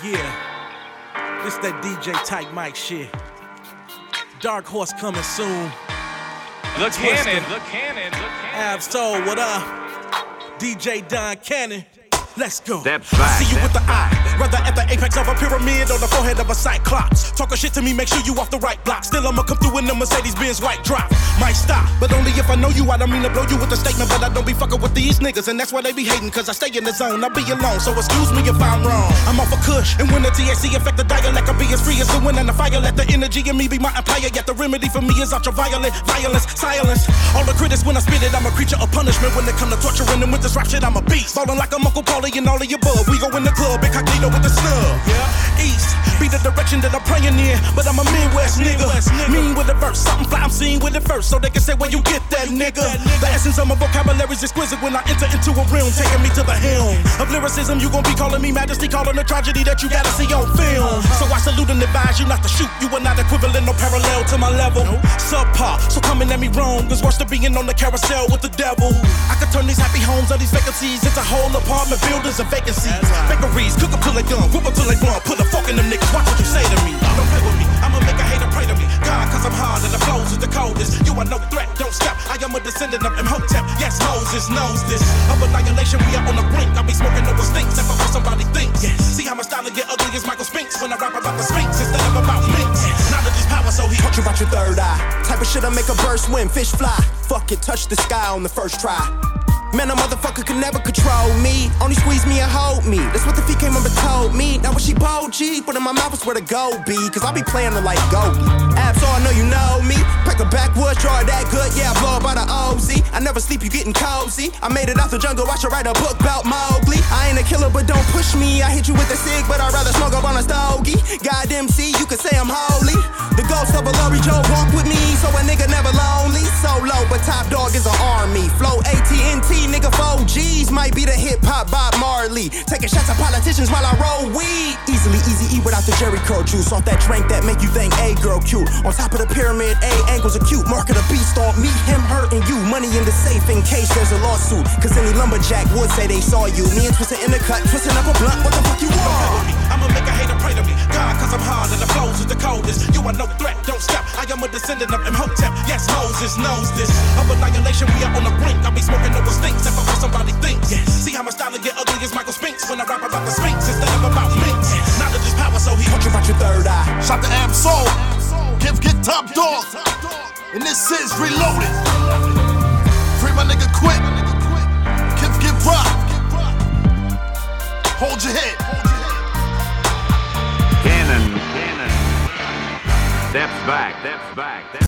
Yeah, this that DJ Type Mike shit. Dark Horse coming soon. The Cannon, the Cannon, the Cannon. Absol, what up? DJ Don Cannon. Let's go. Steps back. See you with the eye, rather at the apex of a pyramid or the forehead of a cyclops. Talking shit to me, make sure you off the right block. Still, I'ma come through in the Mercedes-Benz white drop. Might stop, but only if I know you. I don't mean to blow you with a statement, but I don't be fucking with these niggas, and that's why they be hating, cause I stay in the zone. I be alone, so excuse me if I'm wrong. I'm off a kush, and when the THC affect the dialect, I be as free as the wind and the fire. Let the energy in me be my empire, yet the remedy for me is ultraviolet violence, silence. All the critics when I spit it, I'm a creature of punishment. When they come to torturing them with this rap shit, I'm a beast. Falling like I'm Uncle Paulie and all of your bug. We go in the club, incognito with the snub. Yeah, East be the direction that I'm praying in, but I'm a Midwest nigga. Mean with the verse, something fly, I'm seeing with it first, so they can say where you get that nigga. The essence of my vocabulary is exquisite when I enter into a realm, taking me to the helm of lyricism. You gon' be calling me majesty, calling a tragedy that you gotta see on film. So I salute and advise you not to shoot. You are not equivalent or parallel to my level. Subpar, so coming at me wrong is worse than being on the carousel with the devil. I could turn these happy homes or these vacancies into whole apartment buildings and vacancies. Bakeries, cook up till they done, whip up till they blunt. Put a fork in them niggas, watch what you say to me. Don't play with me, I'ma make a hater pray to me. God, cause I'm hard and the flows is the coldest. You are no threat, don't stop. I am a descendant of Imhotep. Yes, Moses knows this. Of annihilation, we are on the brink. I be smoking over stinks if I what somebody thinks. Yes. See how my style get ugly as Michael Spinks when I rap about the Sphinx instead of about minks. Knowledge is power, so he talk you about your third eye. Type of shit'll make a bird swim, fish fly. Fuck it, touch the sky on the first try. Man, a motherfucker could never control me. Only squeeze me and hold me. That's what the feet came up and told me. Now when she bold G, put in my mouth is where to go be. Cause I be playing her like Gogi. Absol, I know you know me. Pack the backwoods, draw that good. Yeah, I blow up by the OZ. I never sleep, you getting cozy. I made it out the jungle, I should write a book about Mowgli. I ain't a killer, but don't push me. I hit you with a cig, but I'd rather smoke up on a stogie. God MC, you could say I'm holy. The ghost of a Laurie Joe walk with me, so a nigga never lonely. Solo, but top dog is an army. Flow AT&T, nigga 4Gs might be the hip-hop Bob Marley. Taking shots at politicians while I roll weed. Easily easy eat without the Jerry curl juice. Off that drink that make you think A girl cute. On top of the pyramid, A angles are cute. Mark of the beast on me, him, her, and you. Money in the safe in case there's a lawsuit. Cause any lumberjack would say they saw you. Me and Twistin' in the cut, twisting up a blunt. What the fuck you want? I'ma make a hater pray to me. God, cause I'm hard and the flows is the coldest. You are no threat, don't stop. I am a descendant of Imhotep. Yes, Moses knows this. Of annihilation, we are on the brink. I be smoking over stinks if I what somebody thinks. Yes. See how my style get ugly as Michael Spinks when I rap about the Sphinx instead of about minks. Knowledge is power, so he talk you about your third eye. Shout to Absol, Give get top dog, and this is Reloaded. Free my nigga Quick, Give get rock. Hold your head. Cannon. Steps back.